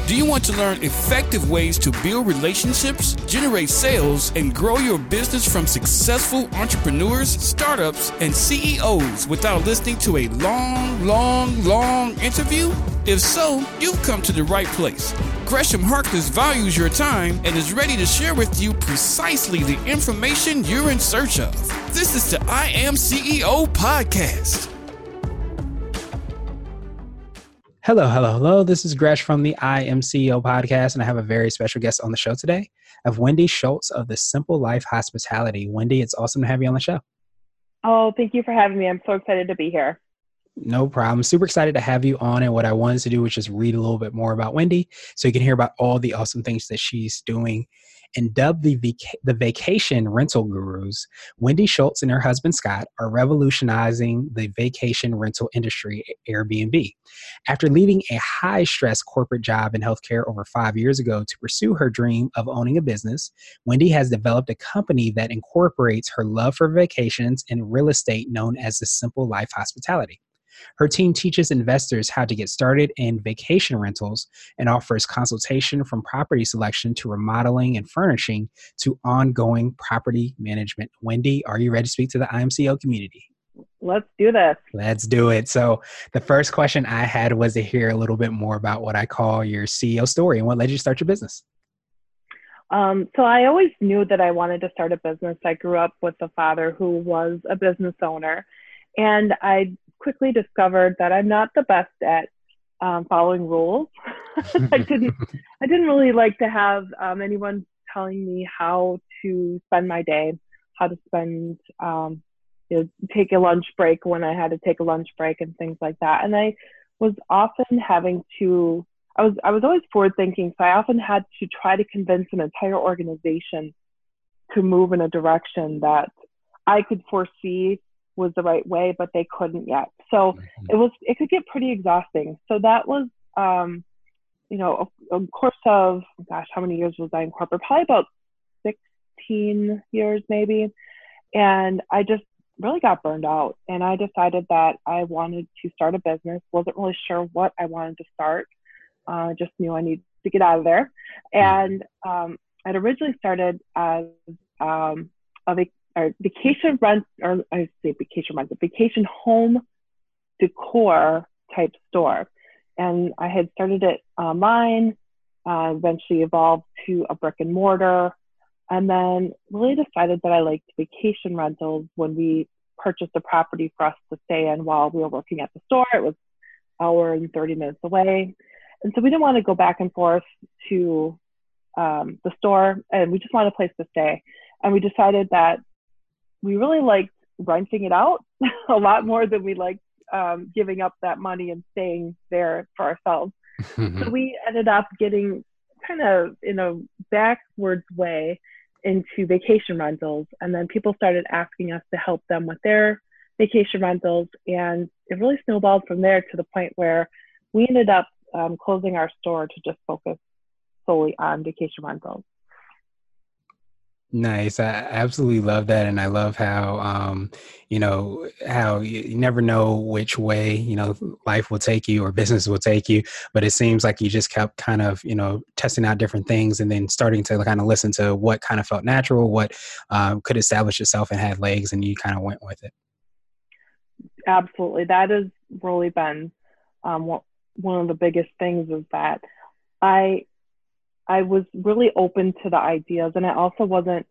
Do you want to learn effective ways to build relationships, generate sales, and grow your business from successful entrepreneurs, startups, and CEOs without listening to a long interview? If so, you've come to the right place. Gresham Harkless values your time and is ready to share with you precisely the information you're in search of. This is the I Am CEO podcast. Hello. This is Gresh from the I Am CEO podcast, and I have a very special guest on the show today. I have Wendy Schultz of the Simple Life Hospitality. Wendy, it's awesome to have you on the show. Oh, thank you for having me. I'm so excited to be here. No problem. Super excited to have you on. And what I wanted to do was just read a little bit more about Wendy so you can hear about all the awesome things that she's doing. And dubbed the vacation rental gurus, Wendy Schultz and her husband Scott are revolutionizing the vacation rental industry, Airbnb. After leaving a high-stress corporate job in healthcare over 5 years ago to pursue her dream of owning a business, Wendy has developed a company that incorporates her love for vacations and real estate known as the Simple Life Hospitality. Her team teaches investors how to get started in vacation rentals and offers consultation from property selection to remodeling and furnishing to ongoing property management. Wendy, are you ready to speak to the IMCO community? Let's do this. Let's do it. So the first question I had was to hear a little bit more about what I call your CEO story and what led you to start your business. So I always knew that I wanted to start a business. I grew up with a father who was a business owner, and I quickly discovered that I'm not the best at following rules. I didn't really like to have anyone telling me how to spend my day, how to spend, take a lunch break when I had to take a lunch break and things like that. And I was often having to, I was always forward thinking, so I often had to try to convince an entire organization to move in a direction that I could foresee was the right way, but they couldn't yet. So it could get pretty exhausting. So that was, a course of, how many years was I in corporate? Probably about 16 years maybe. And I just really got burned out. And I decided that I wanted to start a business. Wasn't really sure what I wanted to start. Just knew I needed to get out of there. And I'd originally started as vacation home decor type store. And I had started it online, eventually evolved to a brick and mortar, and then really decided that I liked vacation rentals when we purchased a property for us to stay in while we were working at the store. It was an hour and 30 minutes away. And so we didn't want to go back and forth to the store, and we just wanted a place to stay. And we decided that we really liked renting it out a lot more than we liked giving up that money and staying there for ourselves. So we ended up getting kind of in a backwards way into vacation rentals. And then people started asking us to help them with their vacation rentals. And it really snowballed from there to the point where we ended up closing our store to just focus solely on vacation rentals. Nice. I absolutely love that. And I love how, how you never know which way, life will take you or business will take you. But it seems like you just kept kind of, testing out different things and then starting to kind of listen to what kind of felt natural, what could establish itself and had legs, and you kind of went with it. Absolutely. That has really been one of the biggest things is that I was really open to the ideas, and I also wasn't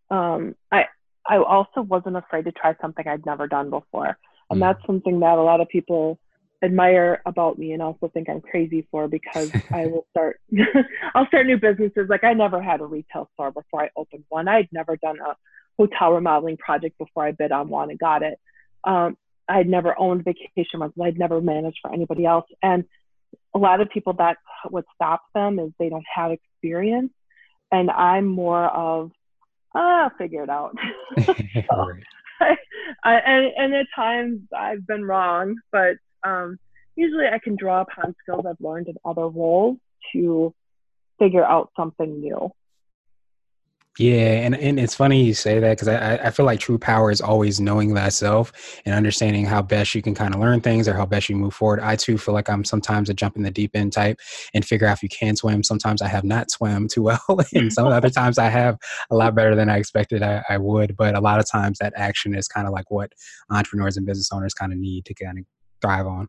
afraid to try something I'd never done before. And that's something that a lot of people admire about me and also think I'm crazy for, because I'll start new businesses. Like, I never had a retail store before I opened one. I'd never done a hotel remodeling project before I bid on one and got it. I'd never owned vacation rentals. I'd never managed for anybody else. And a lot of people, that's what stops them, is they don't have experience. And I'm more of, figure it out. And at times I've been wrong, but usually I can draw upon skills I've learned in other roles to figure out something new. Yeah, and it's funny you say that because I feel like true power is always knowing thyself and understanding how best you can kind of learn things or how best you move forward. I too feel like I'm sometimes a jump in the deep end type and figure out if you can swim. Sometimes I have not swam too well, and some other times I have a lot better than I expected I would. But a lot of times that action is kind of like what entrepreneurs and business owners kind of need to kind of thrive on.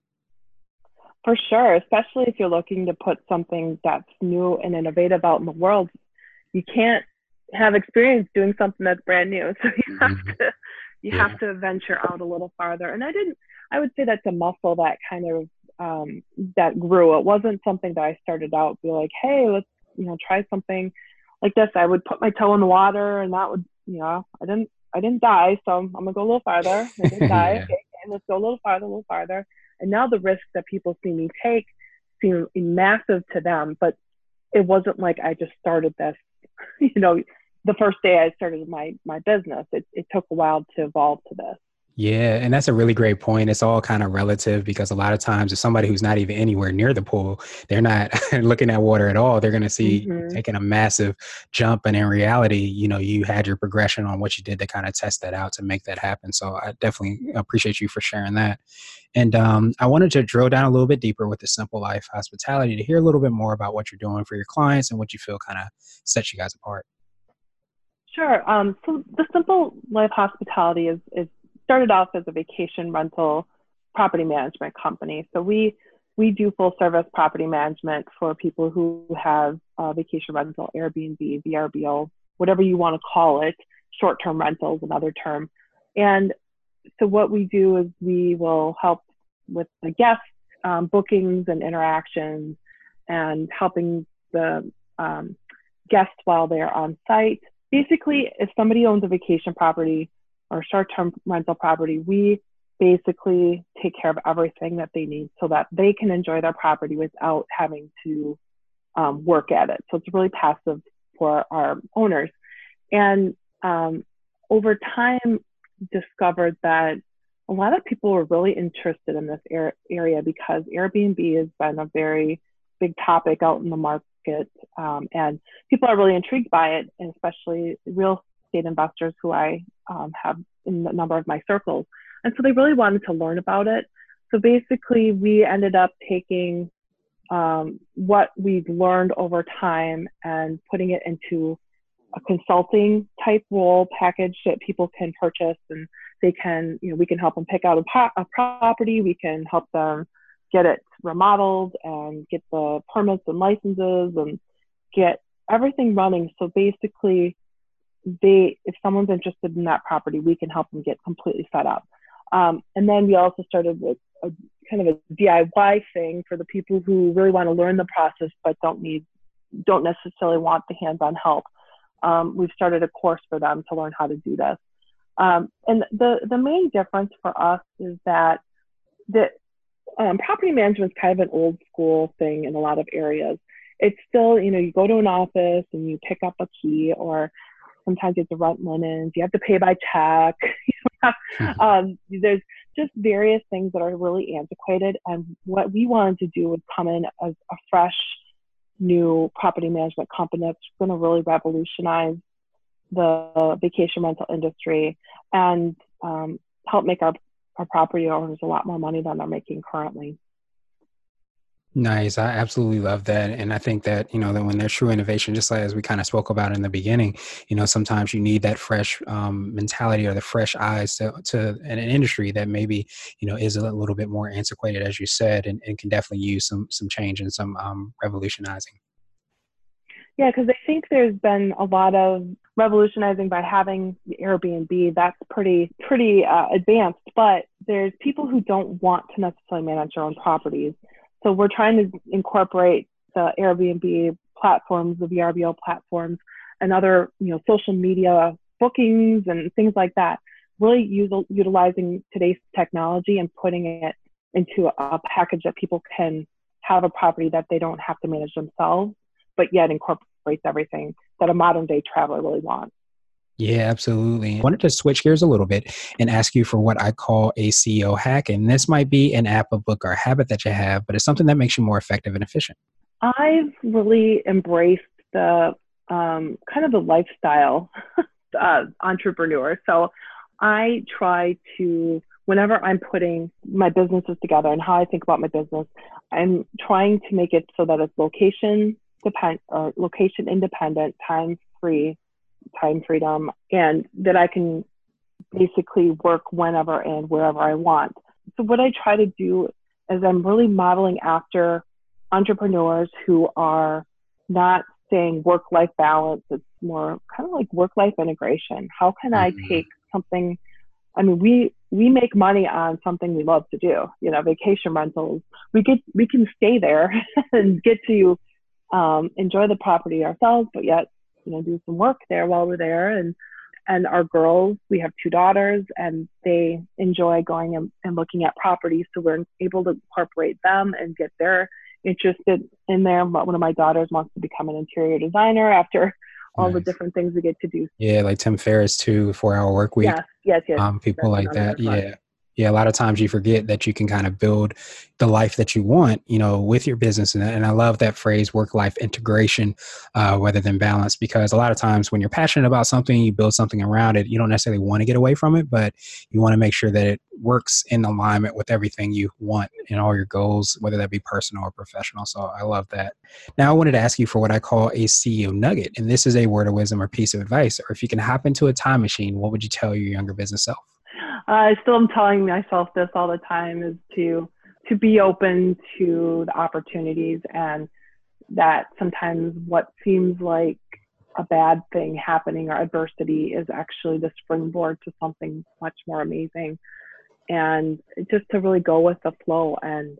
For sure, especially if you're looking to put something that's new and innovative out in the world. You can't have experience doing something that's brand new. So Mhm. you Yeah. have to venture out a little farther. And I would say that's a muscle that kind of that grew. It wasn't something that I started out be like, hey, let's, try something like this. I would put my toe in the water and that would, I didn't die. So I'm gonna go a little farther. I didn't die. Yeah. Okay. And let's go a little farther, a little farther. And now the risks that people see me take seem massive to them, but it wasn't like I just started this, you know, the first day I started my business. It took a while to evolve to this. Yeah, and that's a really great point. It's all kind of relative because a lot of times if somebody who's not even anywhere near the pool, they're not looking at water at all. They're going to see you Hmm. taking a massive jump. And in reality, you had your progression on what you did to kind of test that out to make that happen. So I definitely appreciate you for sharing that. And I wanted to drill down a little bit deeper with the Simple Life Hospitality to hear a little bit more about what you're doing for your clients and what you feel kind of sets you guys apart. Sure. So the Simple Life Hospitality is started off as a vacation rental property management company. So we do full service property management for people who have vacation rental, Airbnb, VRBO, whatever you want to call it, short term rentals, another term. And so what we do is we will help with the guest bookings and interactions and helping the guests while they're on site. Basically, if somebody owns a vacation property or short-term rental property, we basically take care of everything that they need so that they can enjoy their property without having to work at it. So it's really passive for our owners. And over time, discovered that a lot of people were really interested in this area because Airbnb has been a very big topic out in the market, and people are really intrigued by it, and especially real estate investors who I have in a number of my circles. And so they really wanted to learn about it. So basically, we ended up taking what we've learned over time and putting it into a consulting type role package that people can purchase, and they can, we can help them pick out a property. We can help them get it remodeled and get the permits and licenses and get everything running. So basically, if someone's interested in that property, we can help them get completely set up. And then we also started with a kind of a DIY thing for the people who really want to learn the process but don't necessarily want the hands-on help. We've started a course for them to learn how to do this. And the main difference for us is that property management is kind of an old school thing in a lot of areas. It's still, you go to an office and you pick up a key, or sometimes you have to rent linens, you have to pay by check. There's just various things that are really antiquated. And what we wanted to do was come in as a fresh, new property management company that's going to really revolutionize the vacation rental industry and help make our property owners a lot more money than they're making currently. Nice. I absolutely love that. And I think that, that when there's true innovation, just like as we kind of spoke about in the beginning, sometimes you need that fresh mentality or the fresh eyes to an industry that maybe, is a little bit more antiquated, as you said, and can definitely use some change and some revolutionizing. Yeah, because I think there's been a lot of revolutionizing by having the Airbnb. That's pretty advanced, but there's people who don't want to necessarily manage their own properties. So we're trying to incorporate the Airbnb platforms, the VRBO platforms, and other social media bookings and things like that. Really utilizing today's technology and putting it into a package that people can have a property that they don't have to manage themselves, but yet incorporates everything that a modern day traveler really wants. Yeah, absolutely. I wanted to switch gears a little bit and ask you for what I call a CEO hack. And this might be an app, a book, or a habit that you have, but it's something that makes you more effective and efficient. I've really embraced the kind of a lifestyle entrepreneur. So I try to, whenever I'm putting my businesses together and how I think about my business, I'm trying to make it so that it's location independent, time freedom, and that I can basically work whenever and wherever I want. So what I try to do is I'm really modeling after entrepreneurs who are not saying work-life balance. It's more kind of like work-life integration. How can I take something? I mean, we make money on something we love to do. You know, vacation rentals. We can stay there and get to enjoy the property ourselves, but yet, you know, do some work there while we're there. And our girls, we have 2 daughters, and they enjoy going and looking at properties. So we're able to incorporate them and get their interested in there. One of my daughters wants to become an interior designer after all the different things we get to do. Yeah, like Tim Ferriss too, 4-Hour Work Week. Yes. People like that. Yeah. A lot of times you forget that you can kind of build the life that you want, you know, with your business. And I love that phrase, work-life integration, rather than balance, because a lot of times when you're passionate about something, you build something around it, you don't necessarily want to get away from it, but you want to make sure that it works in alignment with everything you want and all your goals, whether that be personal or professional. So I love that. Now I wanted to ask you for what I call a CEO nugget. And this is a word of wisdom or piece of advice, or if you can hop into a time machine, what would you tell your younger business self? I still am telling myself this all the time, is to be open to the opportunities, and that sometimes what seems like a bad thing happening or adversity is actually the springboard to something much more amazing. And just to really go with the flow and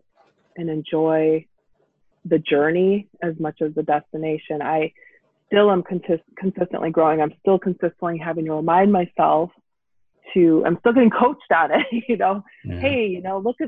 enjoy the journey as much as the destination. I still am consistently growing. I'm still consistently having to remind myself I'm still getting coached on it, you know. Yeah. Hey, you know, look at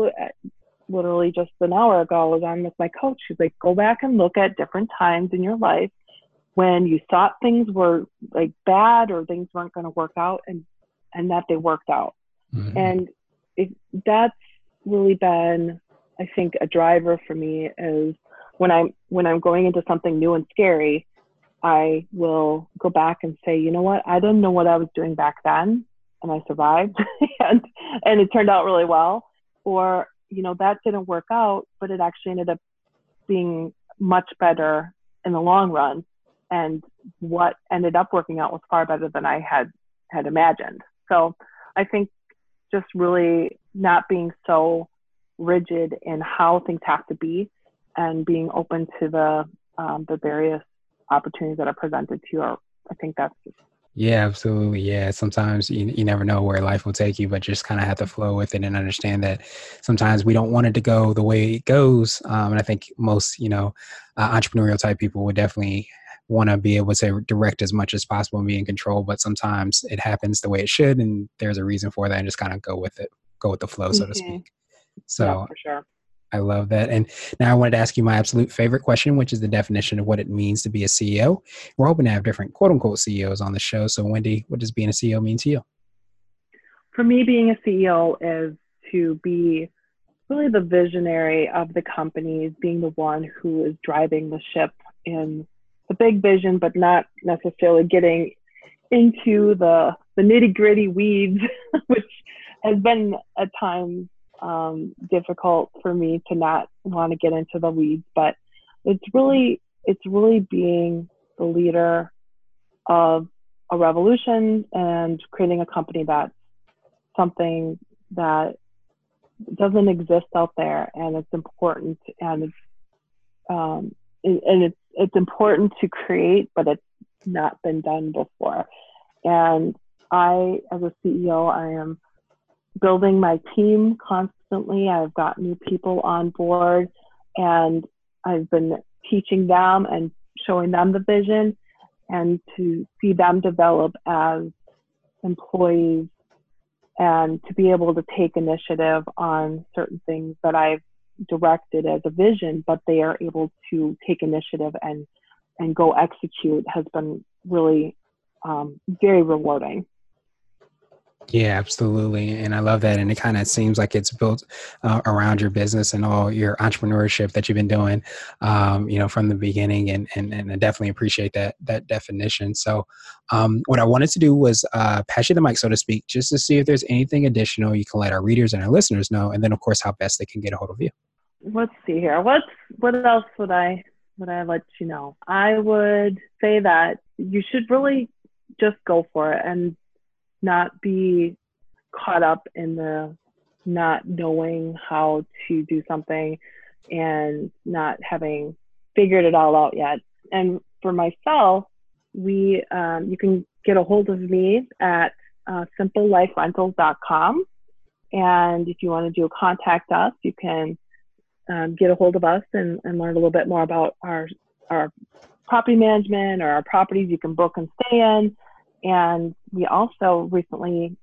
literally just an hour ago, I was on with my coach. She's like, go back and look at different times in your life when you thought things were like bad or things weren't going to work out, and that they worked out. Mm-hmm. And that's really been, I think, a driver for me, is when I'm going into something new and scary, I will go back and say, you know what, I didn't know what I was doing back then, and I survived and it turned out really well. Or, you know, that didn't work out, but it actually ended up being much better in the long run. And what ended up working out was far better than I had imagined. So I think just really not being so rigid in how things have to be, and being open to the various opportunities that are presented to you. I think that's just. Yeah, absolutely. Yeah. Sometimes you never know where life will take you, but just kind of have to flow with it and understand that sometimes we don't want it to go the way it goes. And I think most, entrepreneurial type people would definitely want to be able to direct as much as possible and be in control, but sometimes it happens the way it should. And there's a reason for that, and just kind of go with the flow, so to speak. So yeah, for sure. I love that. And now I wanted to ask you my absolute favorite question, which is the definition of what it means to be a CEO. We're hoping to have different quote unquote CEOs on the show. So Wendy, what does being a CEO mean to you? For me, being a CEO is to be really the visionary of the companies, being the one who is driving the ship in the big vision, but not necessarily getting into the nitty gritty weeds, which has been at times difficult for me to not want to get into the weeds. But it's really being the leader of a revolution and creating a company that's something that doesn't exist out there, and it's important, and it's important to create, but it's not been done before. And I, as a CEO, I am building my team constantly. I've got new people on board, and I've been teaching them and showing them the vision, and to see them develop as employees, and to be able to take initiative on certain things that I've directed as a vision, but they are able to take initiative and go execute, has been really very rewarding. Yeah, absolutely. And I love that. And it kind of seems like it's built around your business and all your entrepreneurship that you've been doing, from the beginning. And I definitely appreciate that definition. So what I wanted to do was pass you the mic, so to speak, just to see if there's anything additional you can let our readers and our listeners know. And then, of course, how best they can get a hold of you. Let's see here. What else would I let you know? I would say that you should really just go for it and not be caught up in the not knowing how to do something and not having figured it all out yet. And for myself, you can get a hold of me at simpleliferentals.com. And if you want to contact us, you can get a hold of us and learn a little bit more about our property management or our properties you can book and stay in. And we also recently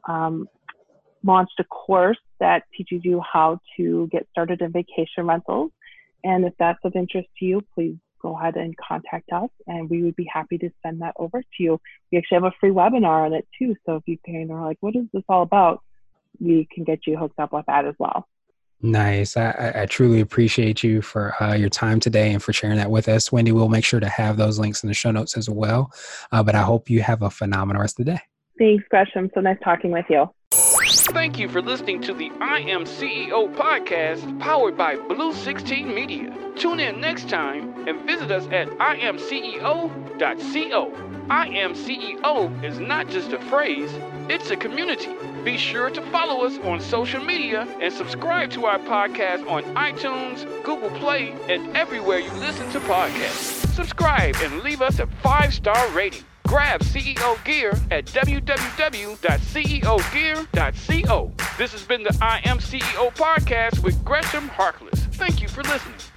launched a course that teaches you how to get started in vacation rentals. And if that's of interest to you, please go ahead and contact us, and we would be happy to send that over to you. We actually have a free webinar on it too. So if you are like, what is this all about? We can get you hooked up with that as well. Nice. I truly appreciate you for your time today and for sharing that with us. Wendy, we'll make sure to have those links in the show notes as well. But I hope you have a phenomenal rest of the day. Thanks, Gresham. So nice talking with you. Thank you for listening to the I Am CEO podcast powered by Blue 16 Media. Tune in next time and visit us at imceo.co. I Am CEO is not just a phrase, it's a community. Be sure to follow us on social media and subscribe to our podcast on iTunes, Google Play, and everywhere you listen to podcasts. Subscribe and leave us a 5-star rating. Grab CEO Gear at www.ceogear.co. This has been the I Am CEO podcast with Gresham Harkless. Thank you for listening.